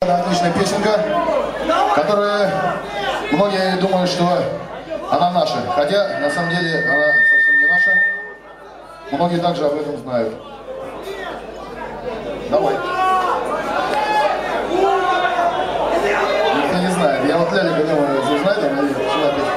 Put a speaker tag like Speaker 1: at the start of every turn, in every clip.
Speaker 1: Отличная песенка, которая многие думают, что она наша, хотя на самом деле она совсем не наша. Многие также об этом знают. Давай. Никто не знает. Я вот Лялика думаю, знает, она сюда петь.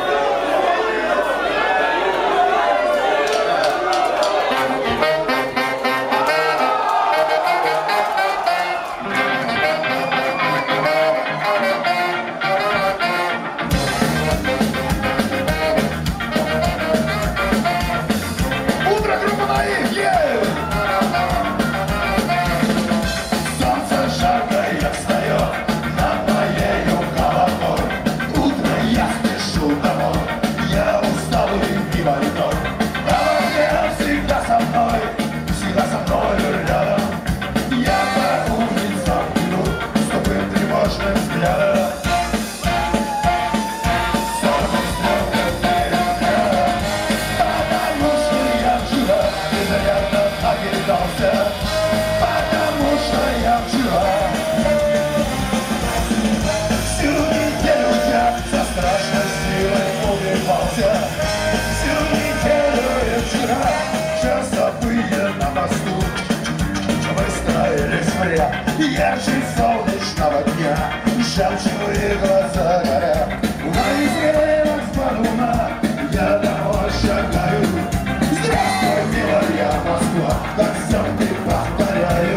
Speaker 2: Ярче солнечного дня, жалчивые глаза горят. На изгорелых луна я домой шагаю. Здравствуй, милая Москва, так зомби повторяю.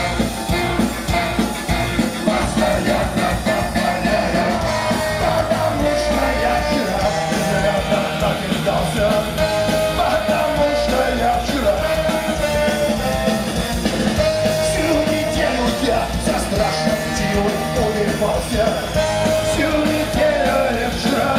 Speaker 2: Постоянно повторяю, потому что я вчера безрядно накидался. Потому что я вчера всю неделю и вчера.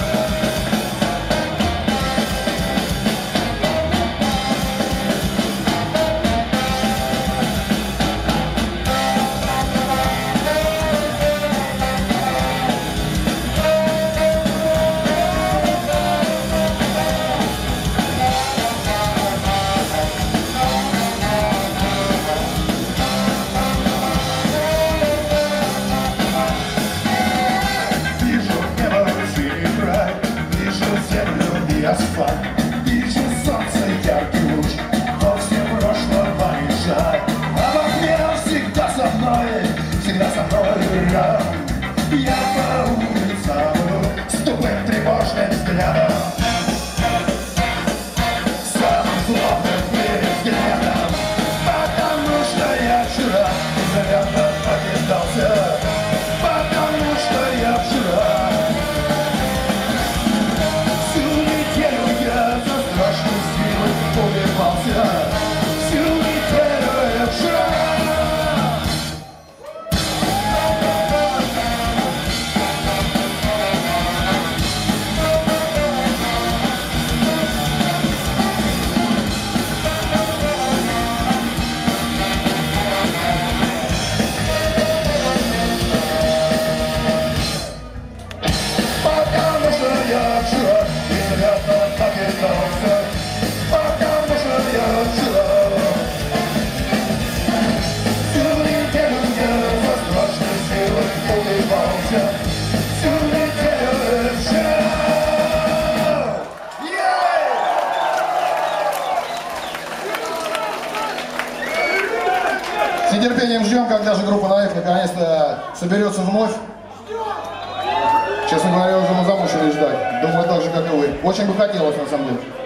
Speaker 2: Асфальт, вижу солнце, яркий луч, вовсе прошлого не жаль. А в окне всегда со мной рядом. Я по улицам с тупым тревожным взглядом, самым злобным взглядом. Потому что я вчера безрядно покидался. Потому что я вчера всю неделю я вчера. Потому что я вчера безрядно покидался.
Speaker 1: С нетерпением ждем, когда же группа «Наив» наконец-то соберется вновь. Честно говоря, уже мы замучились ждать. Думаю, так же, как и вы. Очень бы хотелось, на самом деле.